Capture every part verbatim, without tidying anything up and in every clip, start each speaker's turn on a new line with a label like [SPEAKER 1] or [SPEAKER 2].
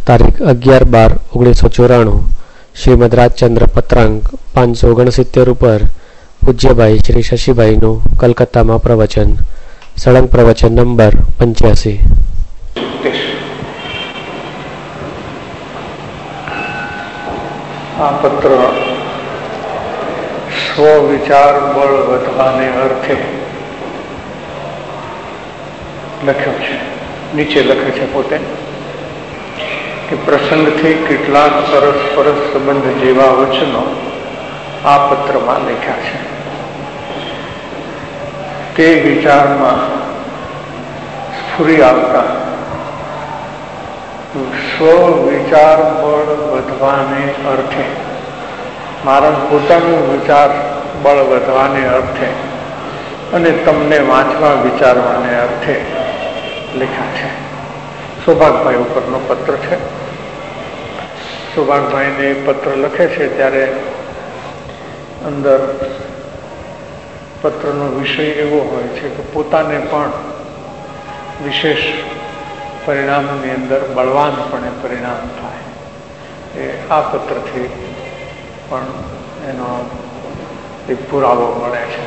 [SPEAKER 1] તારીખ અગિયાર બાર ઓગણીસો ચોરાણું શ્રીમદ રાજચંદ્ર પત્રાંક પાંચસો ઓગણસિત્તેર ઉપર પૂજ્યભાઈ શ્રી શશીભાઈનું કલકત્તામાં પ્રવચન, સળંગ પ્રવચન નંબર પંચ્યાસી.
[SPEAKER 2] આ પત્ર સ્વ વિચાર બળ વધવાને અર્થે લખ્યો છે. નીચે લખે છે પોતે કે પ્રસંગથી કેટલાક પરસ્પર સંબંધ જેવા વચનો આ પત્રમાં લખ્યા છે. તે વિચારમાં સ્ફુરી આવતા સ્વ વિચાર બળ વધવાને અર્થે, મારા પોતાનું વિચાર બળ વધવાને અર્થે અને તમને વાંચવા વિચારવાને અર્થે લખ્યા છે. સૌભાગભાઈ ઉપરનો પત્ર છે. સૌભાગભાઈને પત્ર લખે છે ત્યારે અંદર પત્રનો વિષય એવો હોય છે કે પોતાને પણ વિશેષ પરિણામની અંદર બળવાનપણે પરિણામ થાય. એ આ પત્રથી પણ એનો એક પુરાવો મળે છે.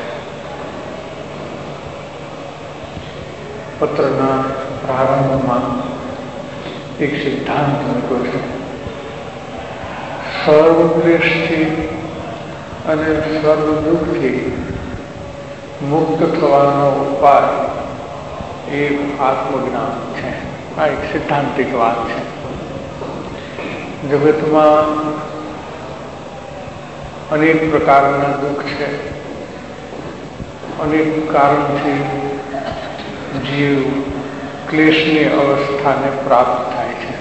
[SPEAKER 2] પત્રના પ્રારંભમાં એક સિદ્ધાંત મૂક્યો છે. સર્વદ્વેષથી અને સર્વ દુઃખથી મુક્ત થવાનો ઉપાય એ આત્મજ્ઞાન છે. આ એક સિદ્ધાંતિક વાત છે. જગતમાં અનેક પ્રકારના દુઃખ છે. અનેક કારણથી જીવ ક્લેશની અવસ્થાને પ્રાપ્ત થાય છે.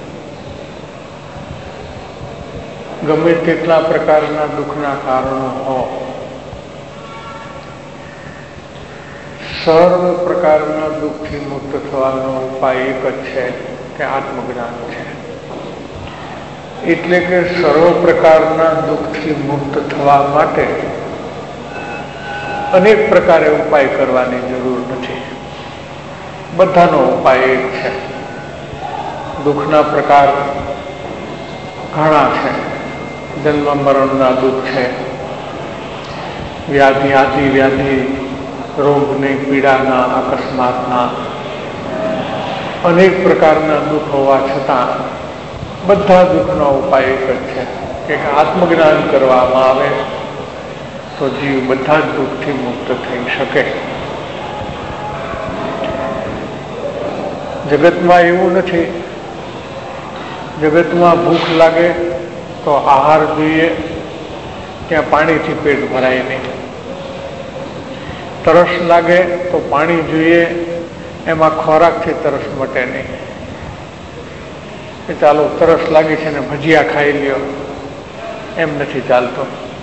[SPEAKER 2] ગમે તેટલા પ્રકારના દુઃખના કારણો હો, સર્વ પ્રકારના દુઃખથી મુક્ત થવાનો ઉપાય એક જ છે કે આત્મજ્ઞાન છે. એટલે કે સર્વ પ્રકારના દુઃખથી મુક્ત થવા માટે અનેક પ્રકારે ઉપાય કરવાની જરૂર નથી. બધાનો ઉપાય એક છે. દુઃખના પ્રકાર ઘણા છે. જન્મ મરણના દુઃખ છે, વ્યાધિ આદિ વ્યાધિ રોગની પીડાના અકસ્માતના અનેક પ્રકારના દુઃખ હોવા છતાં બધા દુઃખનો ઉપાય એક જ છે કે આત્મજ્ઞાન કરવામાં આવે તો જીવ બધા જ દુઃખથી મુક્ત થઈ શકે. જગતમાં એવું નથી. જગતમાં ભૂખ લાગે તો આહાર જોઈએ, ત્યાં પાણીથી પેટ ભરાય નહીં. તરસ લાગે તો પાણી જોઈએ, એમાં ખોરાકથી તરસ મટે નહીં. એ ચાલો તરસ લાગી છે ને ભજીયા ખાઈ લ્યો, એમ નથી ચાલતો.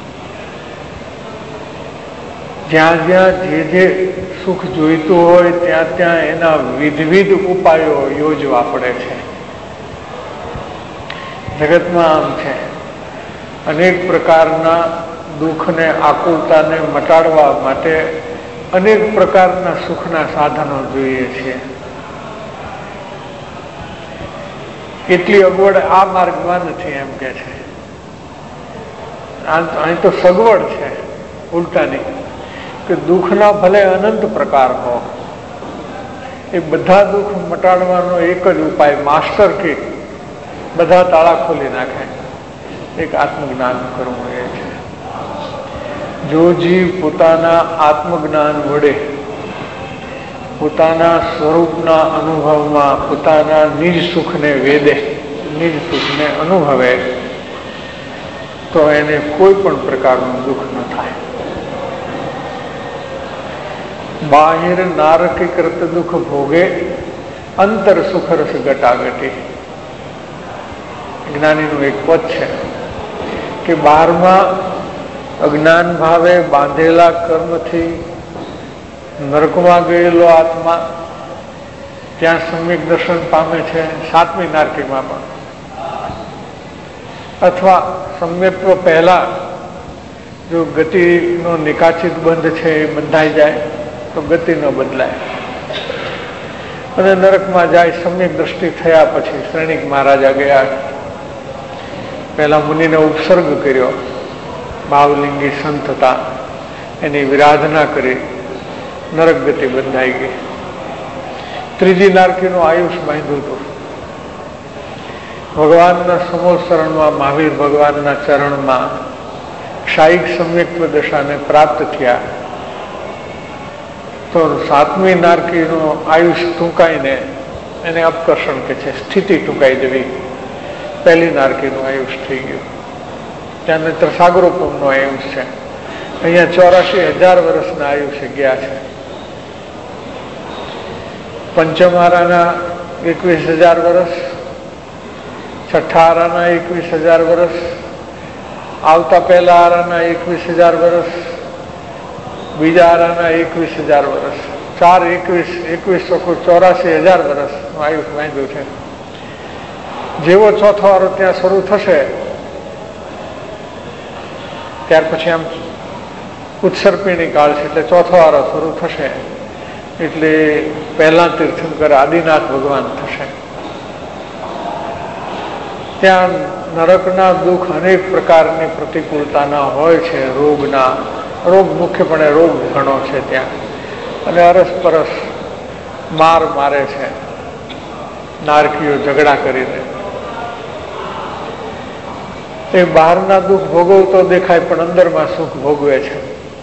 [SPEAKER 2] જ્યાં જ્યાં જે જે સુખ જોઈતું હોય ત્યાં ત્યાં એના વિધવિધ ઉપાયો યોજવા પડે છે. જગતમાં આમ છે. અનેક પ્રકારના દુઃખને આકુલતાને મટાડવા માટે અનેક પ્રકારના સુખના સાધનો જોઈએ છે. એટલી અગવડ આ માર્ગમાં નથી એમ કે છે. અહીં તો સગવડ છે ઉલટાની કે દુઃખના ભલે અનંત પ્રકાર હો, એ બધા દુઃખ મટાડવાનો એક જ ઉપાય, માસ્ટર કી, બધા તાળા ખોલી નાખે, એક આત્મજ્ઞાન કરવું એ છે. જો જીવ પોતાના આત્મજ્ઞાન વડે પોતાના સ્વરૂપના અનુભવમાં પોતાના નિજ સુખને વેદે, નિજ સુખને અનુભવે તો એને કોઈ પણ પ્રકારનું દુઃખ ન થાય. બાહિર નારકી કૃત દુઃખ ભોગે અંતર સુખરસ ગટાગટી. જ્ઞાનીનું એક પદ છે કે બહારમાં અજ્ઞાન ભાવે બાંધેલા કર્મથી નરકમાં ગયેલો આત્મા ત્યાં સમ્યક દર્શન પામે છે, સાતમી નારકીમાં પણ. અથવા સમ્યક્ત્વ પહેલા જો ગતિનો નિકાચિત બંધ છે એ બંધાઈ જાય તો ગતિ ન બદલાય. અને નરકમાં જાય. સમ્યક દ્રષ્ટિ થયા પછી શ્રેણિક મહારાજા ગયા. પહેલા મુનિને ઉપસર્ગ કર્યો, ભાવલિંગી સંત હતા, એની વિરાધના કરી, નરક ગતિ બંધાઈ ગઈ. ત્રીજી નારકીનું આયુષ બાંધ્યું હતું. ભગવાનના સમોસરણમાં, મહાવીર ભગવાનના ચરણમાં ક્ષાયિક સમ્યક્ત્વ દશાને પ્રાપ્ત થયા. તો સાતમી નારકીનું આયુષ ટૂંકાઈને એને અપકર્ષણ કે છે, સ્થિતિ ટૂંકાઈ દેવી. પહેલી નારકીનું આયુષ થઈ ગયું. ત્યાં ત્રસાગરોપમનો આયુષ છે. અહીંયા ચોરાશી હજાર વર્ષના આયુષ્ય ગયા છે. પંચમારાના એકવીસ હજાર વર્ષ, છઠ્ઠા આરાના એકવીસ હજાર વર્ષ, આવતા પહેલા આરાના એકવીસ હજાર વર્ષ, બીજા આરાના એકવીસ હજાર વર્ષ, ચાર એકવીસ એકવીસ ચોરાશી હજાર વર્ષનું આયુષ બાંધ્યું છે. જેવો ચોથો આરો ત્યાં શરૂ થશે ત્યાર પછી આમ ઉત્સર્પિણી કાળ છે, એટલે ચોથો આરો શરૂ થશે એટલે પહેલા તીર્થંકર આદિનાથ ભગવાન થશે. ત્યાં નરકના દુઃખ અનેક પ્રકારની પ્રતિકૂળતાના હોય છે. રોગના રોગ મુખ્યપણે રોગ ઘણો છે ત્યાં, અને અરસપરસ માર મારે છે નારકીઓ ઝઘડા કરીને. એ બહારના દુઃખ ભોગવતો દેખાય પણ અંદરમાં સુખ ભોગવે છે.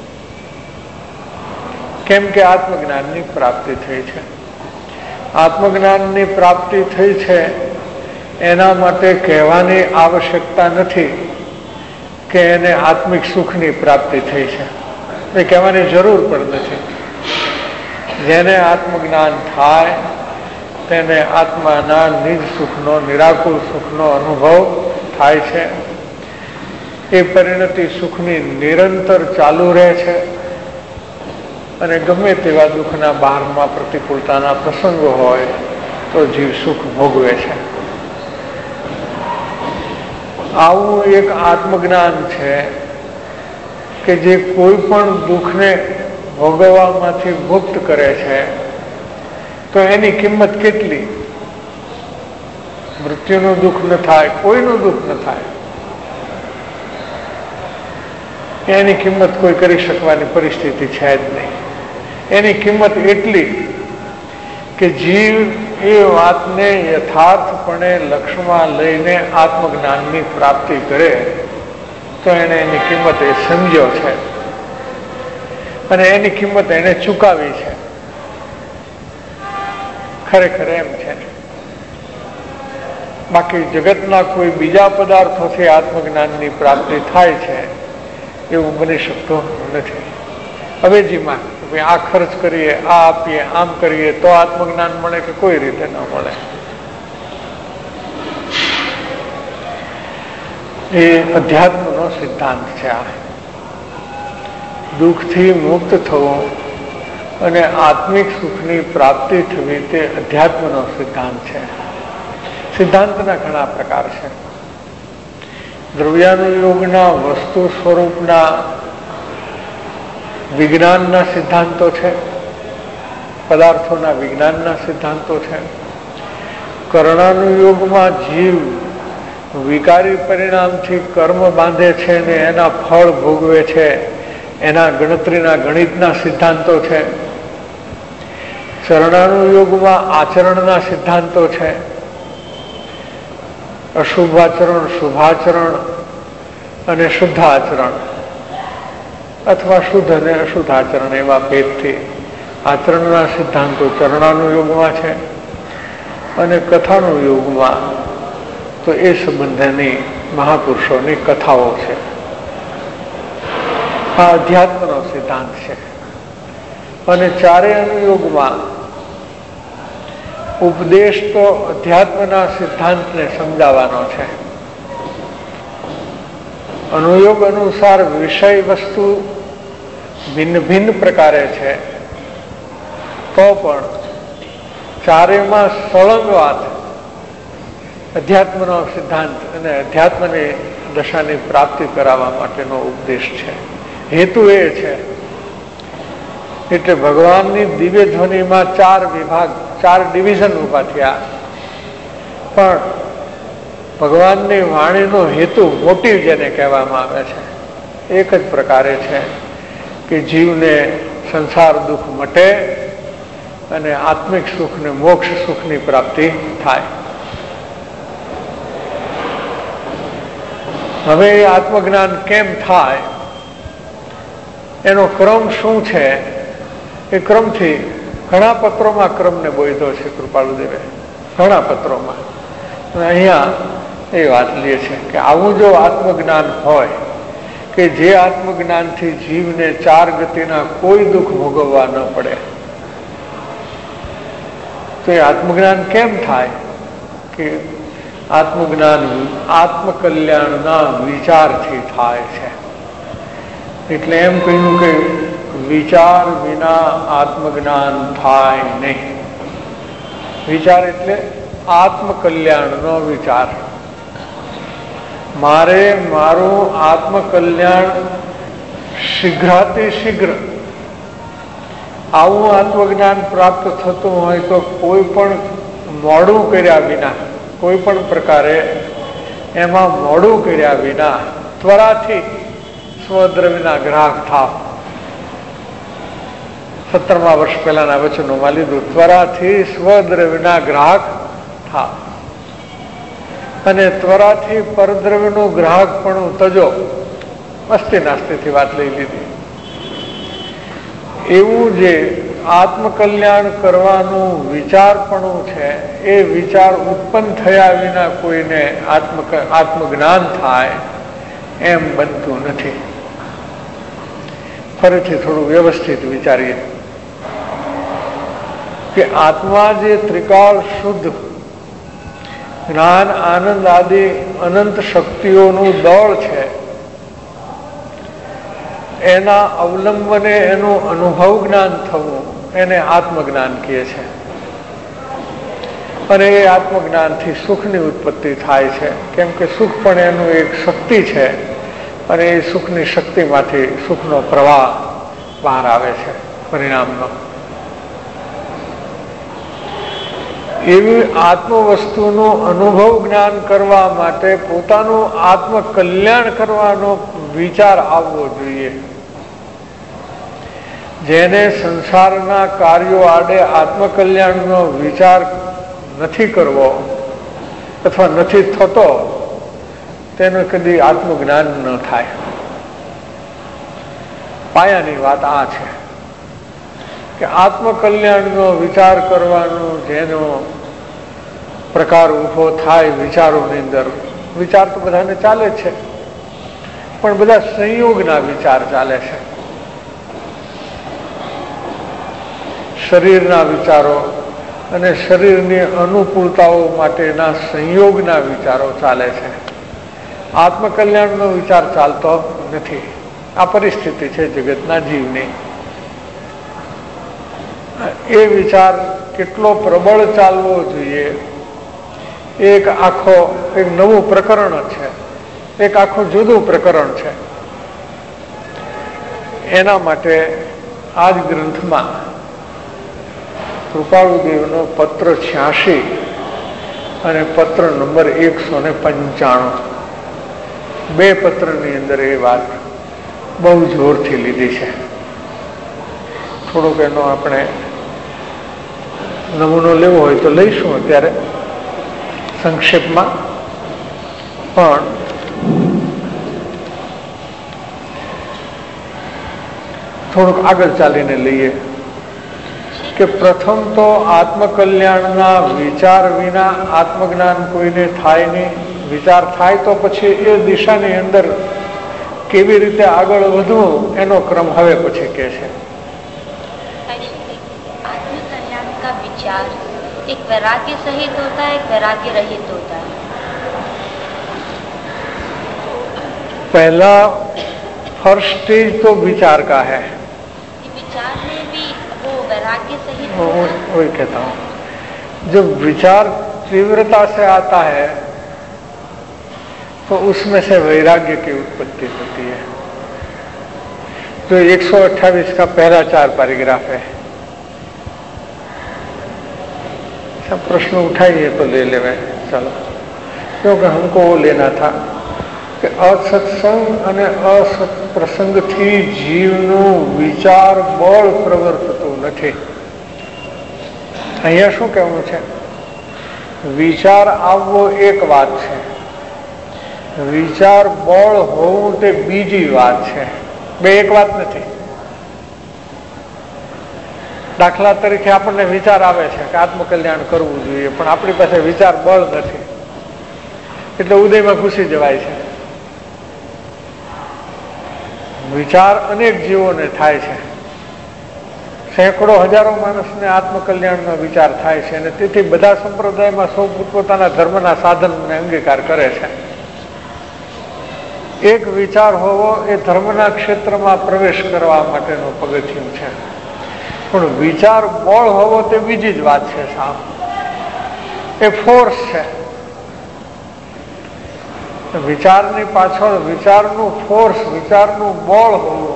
[SPEAKER 2] કેમ કે આત્મજ્ઞાનની પ્રાપ્તિ થઈ છે. આત્મજ્ઞાનની પ્રાપ્તિ થઈ છે એના માટે કહેવાની આવશ્યકતા નથી કે એને આત્મિક સુખની પ્રાપ્તિ થઈ છે, એ કહેવાની જરૂર પણ નથી. જેને આત્મજ્ઞાન થાય તેને આત્માના નિજ સુખનો, નિરાકુર સુખનો અનુભવ થાય છે. એ પરિણતિ સુખની નિરંતર ચાલુ રહે છે અને ગમે તેવા દુઃખના બહારમાં પ્રતિકૂળતાના પ્રસંગો હોય તો જીવ સુખ ભોગવે છે. આવું એક આત્મજ્ઞાન છે કે જે કોઈ પણ દુઃખને ભોગવવામાંથી મુક્ત કરે છે. તો એની કિંમત કેટલી? મૃત્યુનું દુઃખ ન થાય, કોઈનું દુઃખ ન થાય, એની કિંમત કોઈ કરી શકવાની પરિસ્થિતિ છે જ નહીં. એની કિંમત એટલી કે જીવ એ વાતને યથાર્થપણે લક્ષ્યમાં લઈને આત્મજ્ઞાનની પ્રાપ્તિ કરે તો એને એની કિંમત એ સમજ્યો છે અને એની કિંમત એને ચૂકવી છે. ખરેખર એમ છે. બાકી જગતના કોઈ બીજા પદાર્થોથી આત્મજ્ઞાનની પ્રાપ્તિ થાય છે એવું બની શકતું નથી. અવેજીમાં આ ખર્ચ કરીએ, આ આપીએ, આમ કરીએ તો આત્મજ્ઞાન મળે કે કોઈ રીતે ન મળે. એ અધ્યાત્મનો સિદ્ધાંત છે. આ દુઃખથી મુક્ત થવું અને આત્મિક સુખની પ્રાપ્તિ થવી તે અધ્યાત્મનો સિદ્ધાંત છે. સિદ્ધાંતના ઘણા પ્રકાર છે. દ્રવ્યાનુયોગના વસ્તુ સ્વરૂપના વિજ્ઞાનના સિદ્ધાંતો છે, પદાર્થોના વિજ્ઞાનના સિદ્ધાંતો છે. કર્ણાનુયોગમાં જીવ વિકારી પરિણામથી કર્મ બાંધે છે ને એના ફળ ભોગવે છે, એના ગણતરીના ગણિતના સિદ્ધાંતો છે. ચરણાનુયોગમાં આચરણના સિદ્ધાંતો છે. અશુભાચરણ, શુભાચરણ અને શુદ્ધ આચરણ અથવા શુદ્ધ અને અશુદ્ધ આચરણ એવા ભેદથી આચરણના સિદ્ધાંતો ચરણાનુયોગમાં છે. અને કથાનુયોગમાં તો એ સંબંધની મહાપુરુષોની કથાઓ છે. આ અધ્યાત્મનો સિદ્ધાંત છે. અને ચારેય અનુયોગમાં ઉપદેશ તો અધ્યાત્મના સિદ્ધાંતને સમજાવવાનો છે. અનુયોગ અનુસાર વિષય વસ્તુ ભિન્ન ભિન્ન પ્રકારે છે તો પણ ચારેયમાં સળંગ વાત અધ્યાત્મનો સિદ્ધાંત અને અધ્યાત્મની દશાની પ્રાપ્તિ કરાવવા માટેનો ઉપદેશ છે. હેતુ એ છે એટલે ભગવાનની દિવ્ય ધ્વનિમાં ચાર વિભાગ ચાર ડિવિઝન ઊભા થયા. પણ ભગવાનની વાણીનો હેતુ, મોટિવ જેને કહેવામાં આવે છે, એક જ પ્રકારે છે કે જીવને સંસાર દુઃખ મટે અને આત્મિક સુખ ને મોક્ષ સુખની પ્રાપ્તિ થાય. હવે એ આત્મજ્ઞાન કેમ થાય એનો ક્રમ શું છે, એ ક્રમથી ઘણા પત્રોમાં ક્રમને બોધ્યો છે કૃપાળુદેવે, ઘણા પત્રોમાં. અહીંયા એ વાત લે છે કે આવું જો આત્મજ્ઞાન હોય કે જે આત્મજ્ઞાનથી જીવને ચાર ગતિના કોઈ દુઃખ ભોગવવા ન પડે, તો એ આત્મજ્ઞાન કેમ થાય કે આત્મજ્ઞાન આત્મકલ્યાણના વિચારથી થાય છે. એટલે એમ કહ્યું કે વિચાર વિના આત્મજ્ઞાન થાય નહીં. વિચાર એટલે આત્મકલ્યાણનો વિચાર. મારે મારું આત્મકલ્યાણ શીઘ્રાતિ શીઘ્ર આવું આત્મજ્ઞાન પ્રાપ્ત થતું હોય તો કોઈ પણ મોડું કર્યા વિના, કોઈ પણ પ્રકારે એમાં મોડું કર્યા વિના ત્વરાથી સ્વદ્રવ્યના ગ્રાહક થાવ. સત્તરમા વર્ષ પહેલાના વચનોમાં લીધું, ત્વરાથી સ્વદ્રવ્યના ગ્રાહક થાવ અને ત્વરાથી પરદ્રવ્યનું ગ્રાહક પણ તજો. મસ્તી નાસ્તીથી વાત લઈ લીધી. એવું જે આત્મકલ્યાણ કરવાનું વિચારપણું છે, એ વિચાર ઉત્પન્ન થયા વિના કોઈને આત્મ આત્મજ્ઞાન થાય એમ બનતું નથી. ફરીથી થોડું વ્યવસ્થિત વિચારીએ કે આત્મા જે ત્રિકાળ શુદ્ધ જ્ઞાન આનંદ આદિ અનંત શક્તિઓનું દળ છે, એના અવલંબને એનું અનુભવ જ્ઞાન થવું, એને આત્મજ્ઞાન કહે છે. અને એ આત્મજ્ઞાનથી સુખની ઉત્પત્તિ થાય છે, કેમ કે સુખ પણ એનું એક શક્તિ છે અને એ સુખની શક્તિમાંથી સુખનો પ્રવાહ બહાર આવે છે પરિણામનો. એવી આત્મ વસ્તુનું અનુભવ જ્ઞાન કરવા માટે પોતાનું આત્મકલ્યાણ કરવાનો વિચાર આવવો જોઈએ. જેને સંસારના કાર્યો આડે આત્મકલ્યાણનો વિચાર નથી કરવો અથવા નથી થતો, તેનું કદી આત્મજ્ઞાન ન થાય. પાયાની વાત આ છે કે આત્મકલ્યાણનો વિચાર કરવાનો જેનો પ્રકાર ઉભો થાય વિચારોની અંદર, વિચાર તો બધાને ચાલે છે, પણ બધા સંયોગના વિચાર ચાલે છે. શરીરના વિચારો અને શરીરની અનુકૂળતાઓ માટેના સંયોગના વિચારો ચાલે છે. આત્મકલ્યાણનો વિચાર ચાલતો નથી. આ પરિસ્થિતિ છે જગતના જીવની. એ વિચાર કેટલો પ્રબળ ચાલવો જોઈએ, એક આખો એક નવું પ્રકરણ છે, એક આખું જુદું પ્રકરણ છે. એના માટે આ જ ગ્રંથમાં કૃપાળુદેવનો પત્ર છ્યાસી અને પત્ર નંબર એકસો ને પંચાણું બે પત્રની અંદર એ વાત બહુ જોરથી લીધી છે. થોડોક એનો આપણે નમૂનો લેવો હોય તો લઈશું અત્યારે સંક્ષેપમાં, પણ થોડુંક આગળ ચાલીને લઈએ કે પ્રથમ તો આત્મકલ્યાણના વિચાર વિના આત્મજ્ઞાન કોઈને થાય નહીં. વિચાર થાય તો પછી એ દિશાની અંદર કેવી રીતે આગળ વધવું એનો ક્રમ હવે પછી કહે છે.
[SPEAKER 3] आत्मकल्याण का विचार एक वैराग्य सहित होता है, एक वैराग्य रहित होता है.
[SPEAKER 2] पहला फर्स्ट स्टेज तो विचार का है.
[SPEAKER 3] विचार में भी वो वैराग्य सहित
[SPEAKER 2] वही कहता हूँ, जब विचार तीव्रता से आता है तो उसमें से वैराग्य की उत्पत्ति होती है. तो एक सौ अट्ठाईस का पहला चार पैराग्राफ है. अच्छा प्रश्न उठाइए तो ले लेवे चलो, क्योंकि हमको वो लेना था कि असत्संग અને અસત પ્રસંગથી જીવનું વિચાર બળ પ્રવર્તતું નથી. અહીંયા શું કહેવું છે? વિચાર આવવો એક વાત છે, વિચાર બળ હોવું તે બીજી વાત છે. બે એક વાત નથી. દાખલા તરીકે આપણને વિચાર આવે છે કે આત્મકલ્યાણ કરવું જોઈએ, પણ આપણી પાસે વિચાર બળ નથી, એટલે ઉદયમાં ઘૂસી જવાય છે. વિચાર અનેક જીવોને થાય છે, સેંકડો હજારો માણસને આત્મકલ્યાણનો વિચાર થાય છે, અને તેથી બધા સંપ્રદાયમાં સૌ પોતપોતાના ધર્મના સાધનને અંગીકાર કરે છે. એક વિચાર હોવો એ ધર્મના ક્ષેત્રમાં પ્રવેશ કરવા માટેનું પગથિયું છે, પણ વિચાર બળ હોવો તે બીજી જ વાત છે. સાહેબ, એ ફોર્સ છે. વિચારની પાછળ વિચારનું ફોર્સ, વિચારનું બળ હોવું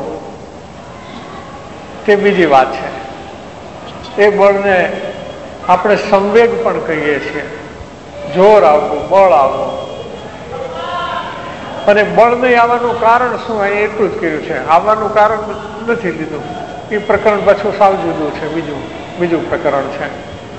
[SPEAKER 2] તે બીજી વાત છે. એ બળને આપણે સંવેગ પણ કહીએ છીએ, જોર આવવું, બળ આવવું. અને બળ નહીં આવવાનું કારણ શું? અહીં એટલું જ કર્યું છે, આવવાનું કારણ નથી લીધું. એ પ્રકરણ પાછું સાવ જુદું છે, બીજું બીજું પ્રકરણ છે.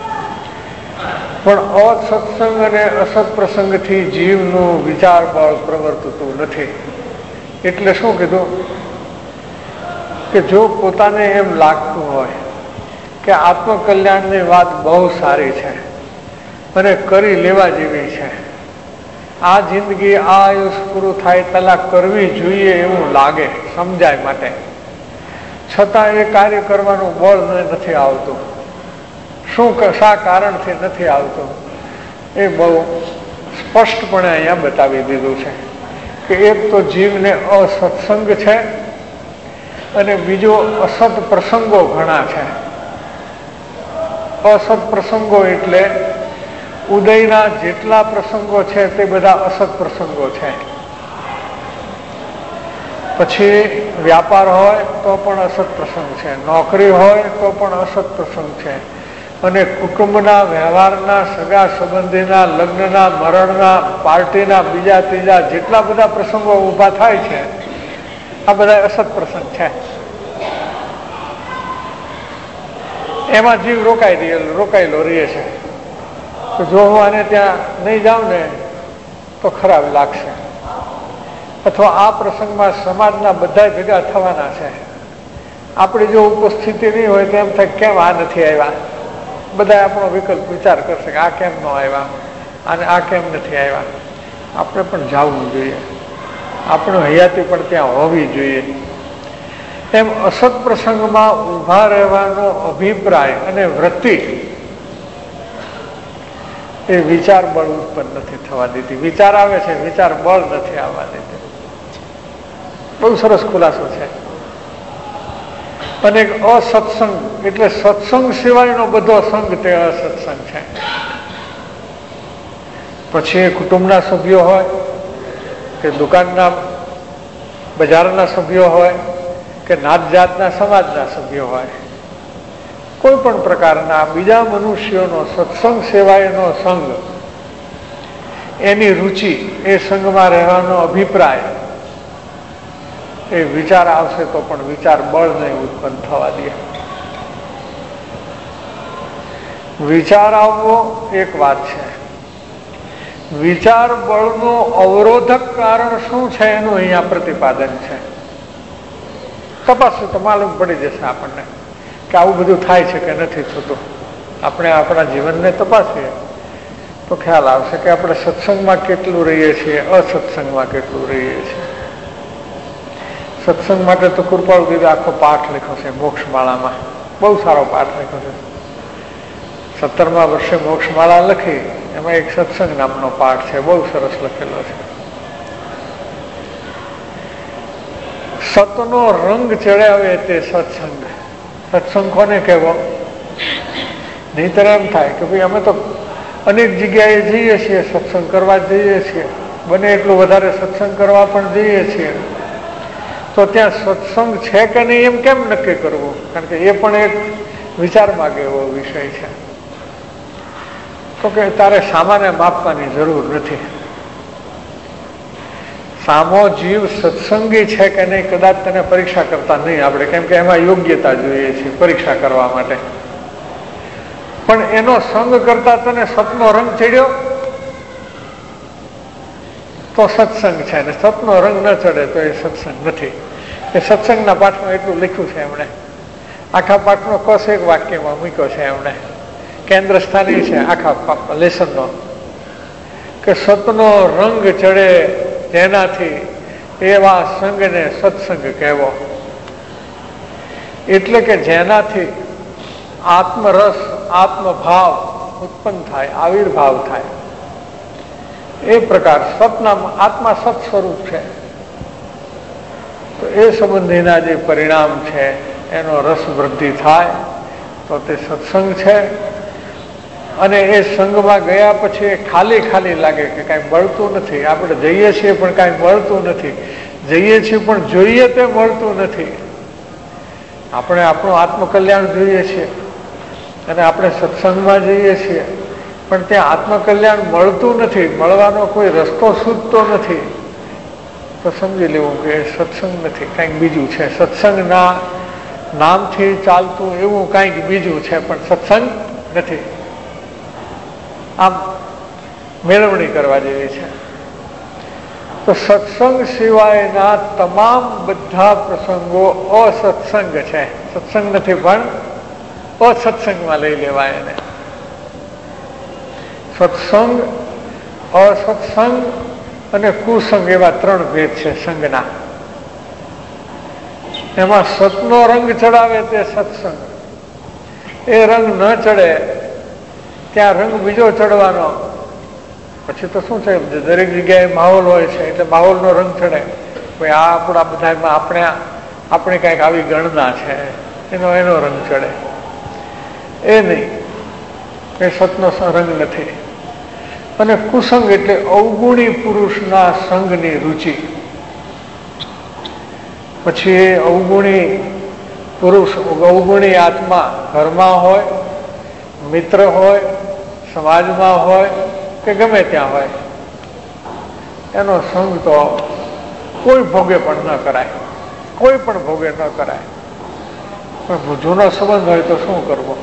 [SPEAKER 2] પણ અસત્સંગ અને અસત પ્રસંગથી જીવનું વિચાર બળ પ્રવર્તતું નથી. એટલે શું કીધું કે જો પોતાને એમ લાગતું હોય કે આત્મકલ્યાણની વાત બહુ સારી છે અને કરી લેવા જેવી છે, આ જિંદગી આ આયુષ પૂરું થાય પહેલા કરવી જોઈએ એવું લાગે, સમજાય માટે, છતાં એ કાર્ય કરવાનું બળ નથી આવતું. શું શા કારણથી નથી આવતું એ બહુ સ્પષ્ટપણે અહીંયા બતાવી દીધું છે કે એક તો જીવને અસત્સંગ છે અને બીજો અસત પ્રસંગો ઘણા છે. અસત પ્રસંગો એટલે ઉદયના જેટલા પ્રસંગો છે તે બધા અસત પ્રસંગો છે. પછી વ્યાપાર હોય તો પણ અસત પ્રસંગ છે, નોકરી હોય તો પણ અસત પ્રસંગ છે, અને કુટુંબના વ્યવહારના, સગા સંબંધીના, લગ્નના, મરણના, પાર્ટીના, બીજા ત્રીજા જેટલા બધા પ્રસંગો ઊભા થાય છે આ બધા અસત પ્રસંગ છે. એમાં જીવ રોકાઈ રહેલો રોકાયેલો રહે છે. તો જો હું આને ત્યાં નહીં જાઉં ને તો ખરાબ લાગશે, અથવા આ પ્રસંગમાં સમાજના બધા ભેગા થવાના છે, આપણી જો ઉપસ્થિતિ નહીં હોય તો એમ થાય કેમ આ નથી આવ્યા, બધા આપણો વિકલ્પ વિચાર કરશે કે આ કેમ ન આવ્યા અને આ કેમ નથી આવ્યા. આપણે પણ જવું જોઈએ, આપણું હયાતી પણ ત્યાં હોવી જોઈએ. એમ અસત પ્રસંગમાં ઊભા રહેવાનો અભિપ્રાય અને વૃત્તિ એ વિચાર બળ ઉત્પન્ન નથી થવા દેતી. વિચાર આવે છે, વિચાર બળ નથી આવવા દેતી. બહુ સરસ ખુલાસો છે. અને અસત્સંગ એટલે સત્સંગ સિવાયનો બધો સંગ તે અસત્સંગ છે. પછી કુટુંબના સભ્યો હોય કે દુકાનના બજારના સભ્યો હોય કે નાત જાતના સમાજના સભ્યો હોય, કોઈ પણ પ્રકારના બીજા મનુષ્યોનો સત્સંગ સિવાયનો સંગ, એની રુચિ, એ સંગમાં રહેવાનો અભિપ્રાય, એ વિચાર આવશે તો પણ વિચાર બળ નહીં ઉત્પન્ન થવા દે. વિચાર આવવો એક વાત છે, વિચાર બળનો અવરોધક કારણ શું છે એનું અહીંયા પ્રતિપાદન છે. તપાસવું તો માલુમ પડી જશે આપણને કે આવું બધું થાય છે કે નથી થતું. આપણે આપણા જીવનને તપાસીએ તો ખ્યાલ આવશે કે આપણે સત્સંગમાં કેટલું રહીએ છીએ, અસત્સંગમાં કેટલું રહીએ છીએ. સત્સંગ માટે તો કૃપાળુ દીદી આખો પાઠ લખ્યો છે મોક્ષમાળામાં, બહુ સારો પાઠ લખ્યો છે. સત્તરમા વર્ષે મોક્ષમાળા લખી, એમાં એક સત્સંગ નામનો પાઠ છે, બહુ સરસ લખેલો છે. સતનો રંગ ચડાવે તે સત્સંગ. સત્સંગ કોને કહેવો? નહીંતર એમ થાય કે ભાઈ અમે તો અનેક જગ્યાએ જઈએ છીએ, સત્સંગ કરવા જઈએ છીએ, બને એટલું વધારે સત્સંગ કરવા પણ જઈએ છીએ, તો ત્યાં સત્સંગ છે કે નહીં એમ કેમ નક્કી કરવું? કારણ કે એ પણ એક વિચાર માગે એવો વિષય છે. તો કે તારે સામાને માપવાની જરૂર નથી. સામો જીવ સત્સંગી છે કે નહીં કદાચ તેને પરીક્ષા કરતા નહીં આપણે, કેમ કે એમાં યોગ્યતા જોઈએ છે પરીક્ષા કરવા માટે. પણ એનો સંગ કરતા તને સતનો રંગ ચડ્યો તો સત્સંગ છે, ને સતનો રંગ ન ચડે તો એ સત્સંગ નથી. એ સત્સંગના પાઠમાં એટલું લખ્યું છે એમણે, આખા પાઠનો કસ એક વાક્યમાં મૂક્યો છે એમણે, કેન્દ્ર સ્થાની છે આખા લેસનનો, કે સતનો રંગ ચડે જેનાથી એવા સંગને સત્સંગ કહેવો. એટલે કે જેનાથી આત્મરસ આત્મભાવ ઉત્પન્ન થાય, આવિર્ભાવ થાય. એ પ્રકાર સતના આત્મા સત સ્વરૂપ છે. તો એ સંબંધીના જે પરિણામ છે એનો રસ વૃદ્ધિ થાય તો તે સત્સંગ છે. અને એ સંઘમાં ગયા પછી ખાલી ખાલી લાગે કે કાંઈ મળતું નથી. આપણે જઈએ છીએ પણ કાંઈ મળતું નથી, જઈએ છીએ પણ જોઈએ તે મળતું નથી. આપણે આપણું આત્મકલ્યાણ જોઈએ છીએ અને આપણે સત્સંગમાં જઈએ છીએ પણ ત્યાં આત્મકલ્યાણ મળતું નથી, મળવાનો કોઈ રસ્તો સૂચતો નથી. તો સમજી લેવું કે સત્સંગ નથી, કાંઈક બીજું છે. સત્સંગના નામથી ચાલતું એવું કાંઈક બીજું છે પણ સત્સંગ નથી. આમ મેળવણી કરવા જેવી છે. તો સત્સંગ સિવાયના તમામ બધા પ્રસંગો અસત્સંગ છે. સત્સંગ નથી પણ અસત્સંગમાં લઈ લેવાય એને. સત્સંગ, અસત્સંગ અને કુસંગ એવા ત્રણ ભેદ છે સંગના. એમાં સતનો રંગ ચડાવે તે સત્સંગ, એ રંગ ન ચડે ત્યાં રંગ બીજો ચડવાનો. પછી તો શું છે, દરેક જગ્યાએ માહોલ હોય છે એટલે માહોલનો રંગ ચડે. ભાઈ આ આપણા બધામાં આપણે આપણે કંઈક આવી ગણના છે એનો એનો રંગ ચડે. એ નહીં, એ સતનો રંગ નથી. અને કુસંગ એટલે અવગુણી પુરુષના સંગની રુચિ. પછી એ અવગુણી પુરુષ, અવગુણી આત્મા ઘરમાં હોય, મિત્ર હોય, સમાજમાં હોય કે ગમે ત્યાં હોય, એનો સંગ તો કોઈ ભોગે પણ ન કરાય, કોઈ પણ ભોગે ન કરાય. પણ જૂનો સંબંધ હોય તો શું કરવો?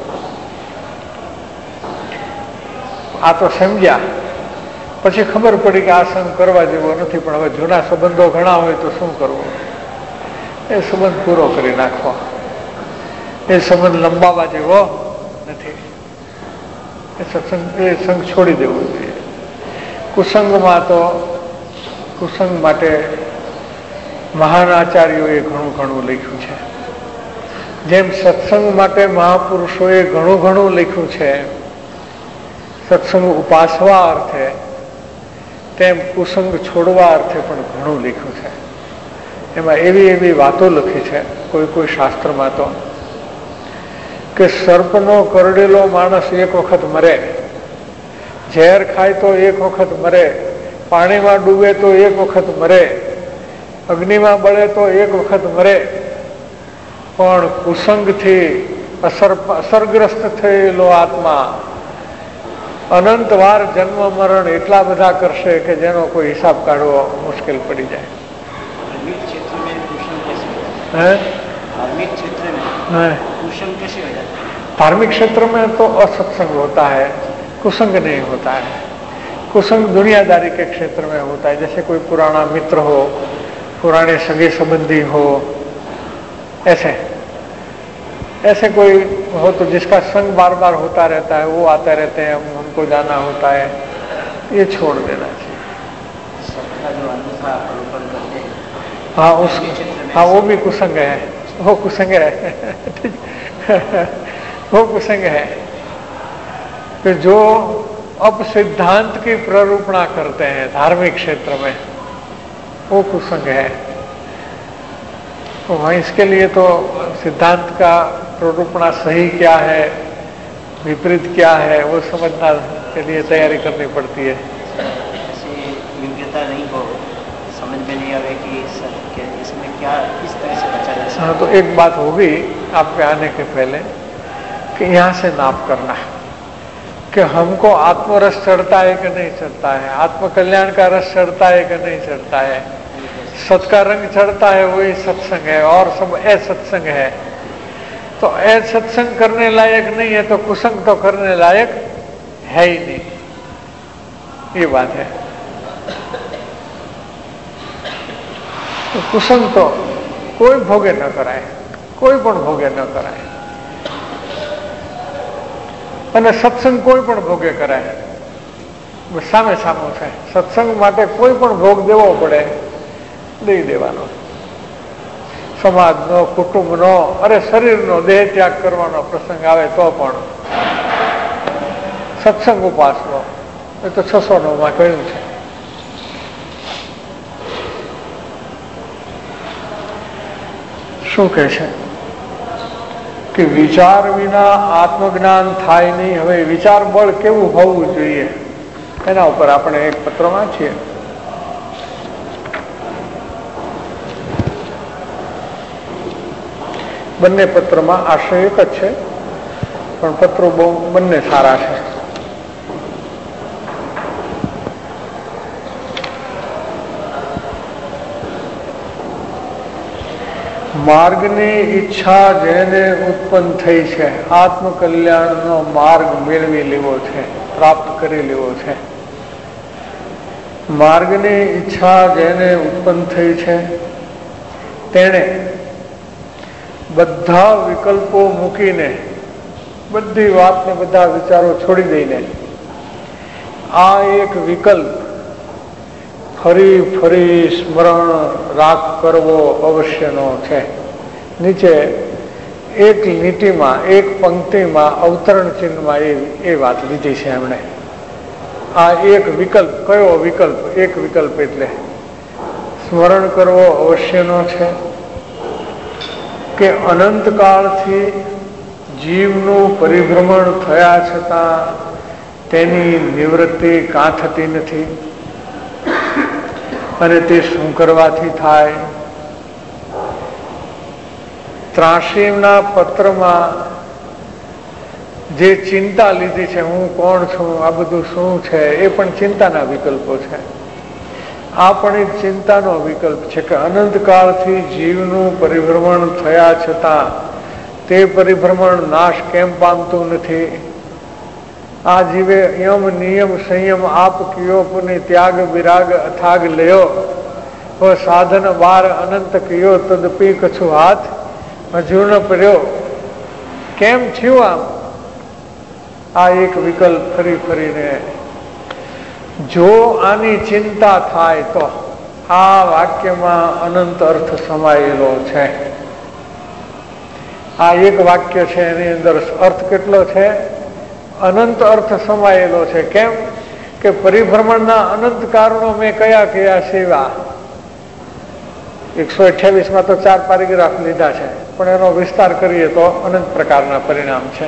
[SPEAKER 2] આ તો સમજ્યા પછી ખબર પડી કે આ સંગ કરવા જેવો નથી, પણ હવે જૂના સંબંધો ઘણા હોય તો શું કરવું? એ સંબંધ પૂરો કરી નાખવો. એ સંબંધ લંબાવવા જેવો નથી. એ સત્સંગ, એ સંગ છોડી દેવો જોઈએ. કુસંગમાં તો કુસંગ માટે મહાન આચાર્યોએ ઘણું ઘણું લખ્યું છે. જેમ સત્સંગ માટે મહાપુરુષોએ ઘણું ઘણું લખ્યું છે સત્સંગ ઉપાસવા અર્થે, તેમ કુસંગ છોડવા અર્થે પણ ઘણું લખ્યું છે. એમાં એવી એવી વાતો લખી છે કોઈ કોઈ શાસ્ત્રમાં તો, કે સર્પનો કરડેલો માણસ એક વખત મરે, ઝેર ખાય તો એક વખત મરે, પાણીમાં ડૂબે તો એક વખત મરે, અગ્નિમાં બળે તો એક વખત મરે, પણ કુસંગથી અસર અસરગ્રસ્ત થયેલો આત્મા અનંત વાર જન્મ મરણ એટલા બધા કરશે કે જેનો કોઈ હિસાબ કાઢવો મુશ્કેલ પડી જાય. धार्मिक क्षेत्र में तो असत्संग होता है, कुसंग नहीं होता है. कुसंग दुनियादारी के क्षेत्र में होता है. जैसे कोई पुराना मित्र हो, पुराने सगे संबंधी हो, ऐसे ऐसे कोई हो तो जिसका संग बार बार होता रहता है, वो आते रहते हैं, हमको जाना होता है, ये छोड़ देना चाहिए. हाँ उस हाँ वो भी कुसंग है, वो कुसंग है वो कुसंग है कि जो अब सिद्धांत की प्ररूपणा करते हैं धार्मिक क्षेत्र में, वो कुसंग है. तो वहाँ इसके लिए तो सिद्धांत का प्ररूपणा सही क्या है, विपरीत क्या है, वो समझना के लिए तैयारी करनी पड़ती है.
[SPEAKER 4] ऐसी योग्यता नहीं हो, समझ में नहीं आवे कि इसमें क्या किस तरह से बचा जा सकता है.
[SPEAKER 2] हाँ तो एक बात होगी आपके आने के पहले कि यहाँ से नाप करना कि हमको आत्मरस चढ़ता है कि नहीं चढ़ता है, आत्मकल्याण का रस चढ़ता है कि नहीं चढ़ता है, सत का रंग चढ़ता है, वही सत्संग है, और सब असत्संग है। तो असत्संग करने लायक नहीं है तो कुसंग तो करने लायक है ही नहीं, ये बात है। तो कुसंग तो कोई भोगे न कराए, कोई पण भोगे न कराए, અને સત્સંગ કોઈ પણ ભોગે કરાય, સામે સામો છે। સત્સંગ માટે કોઈ પણ ભોગ દેવો પડે, દઈ દેવાનો, સમાજનો, કુટુંબનો, અરે શરીરનો દેહ ત્યાગ કરવાનો પ્રસંગ આવે તો પણ સત્સંગ ઉપાસનો, એ તો છસો નવ માં કહ્યું છે। શું કહે છે કે વિચાર વિના આત્મજ્ઞાન થાય નહીં। હવે વિચાર બળ કેવું હોવું જોઈએ એના ઉપર આપણે એક પત્ર વાંચીએ। બંને પત્રમાં આશય એક જ છે, પણ પત્રો બહુ બંને સારા છે। માર્ગની ઈચ્છા જેને ઉત્પન્ન થઈ છે, આત્મકલ્યાણનો માર્ગ મેળવી લેવો છે, પ્રાપ્ત કરી લેવો છે। માર્ગની ઈચ્છા જેને ઉત્પન્ન થઈ છે તેણે બધા વિકલ્પો મૂકીને, બધી વાતને બધા વિચારો છોડી દઈને આ એક વિકલ્પ ફરી ફરી સ્મરણ રાખ કરવો અવશ્યનો છે। નીચે એક લીટીમાં, એક પંક્તિમાં, અવતરણ ચિહ્નમાં એ એ વાત લીધી છે એમણે। આ એક વિકલ્પ, કયો વિકલ્પ? એક વિકલ્પ એટલે સ્મરણ કરવો અવશ્યનો છે કે અનંતકાળથી જીવનું પરિભ્રમણ થયા છતાં તેની નિવૃત્તિ કાં થતી નથી, અને તે શું કરવાથી થાય? ત્રાસીમના પત્રમાં જે ચિંતા લીધી છે, હું કોણ છું, આ બધું શું છે, એ પણ ચિંતાના વિકલ્પો છે। આ પણ એક ચિંતાનો વિકલ્પ છે કે અનંતકાળથી જીવનું પરિભ્રમણ થયા છતાં તે પરિભ્રમણ નાશ કેમ પામતું નથી? આ જીવે યમ નિયમ સંયમ આપ કિયો પુનિ ત્યાગ વિરાગ અથાગ લયો, સાધન બાર અનંત કિયો તદપી કછુ હાથ અજૂર્ણ પડ્યો। કેમ થયું આમ? આ એક વિકલ્પ ફરી ફરીને, જો આની ચિંતા થાય તો આ વાક્યમાં અનંત અર્થ સમાયેલો છે। આ એક વાક્ય છે, એની અંદર અર્થ કેટલો છે? અનંત અર્થ સમાયેલો છે। કેમ કે પરિભ્રમણના અનંત કારણો મેં કયા કયા સેવા, એકસો અઠ્યાવીસ માં તો ચાર પેરેગ્રાફ લીધા છે, પણ એનો વિસ્તાર કરીએ તો અનંત પ્રકારના પરિણામ છે।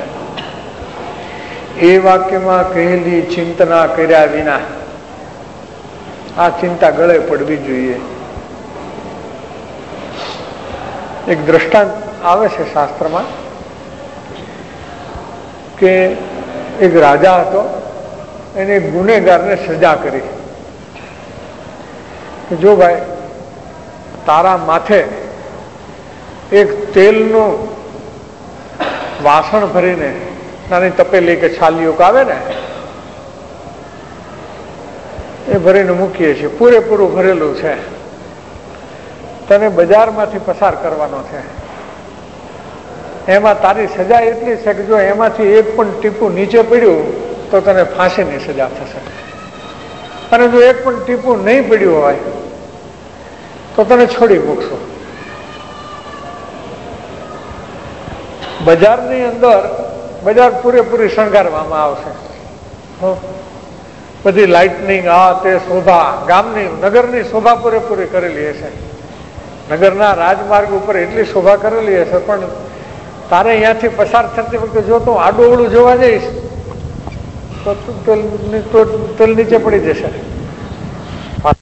[SPEAKER 2] એ વાક્યમાં કહેલી ચિંતના કર્યા વિના આ ચિંતા ગળે પડવી જોઈએ। એક દ્રષ્ટાંત આવે છે શાસ્ત્રમાં કે એક રાજા હતો, એને એક ગુનેગારને સજા કરી કે જો ભાઈ તારા માથે એક તેલનું વાસણ ભરીને, નાની તપેલી કે છાલીઓ આવે ને, એ ભરીને મૂકીએ છીએ, પૂરેપૂરું ભરેલું છે, તને બજારમાંથી પસાર કરવાનો છે। એમાં તારી સજા એટલી છે કે જો એમાંથી એક પણ ટીપું નીચે પડ્યું તો તને ફાંસીની સજા થશે, અને જો એક પણ ટીપું નહીં પડ્યું હોય તો તને છોડી મૂકશો। બજારની અંદર બજાર પૂરેપૂરી શણગારવામાં આવશે, બધી લાઇટનિંગ, આ તે શોભા, ગામની નગરની શોભા પૂરેપૂરી કરેલી હશે, નગરના રાજમાર્ગ ઉપર એટલી શોભા કરેલી હશે, પણ તારે અહીંયાથી પસાર થતી વખતે જો તું આડું અવળું જોવા જઈશ તો તેલ નીચે પડી જશે।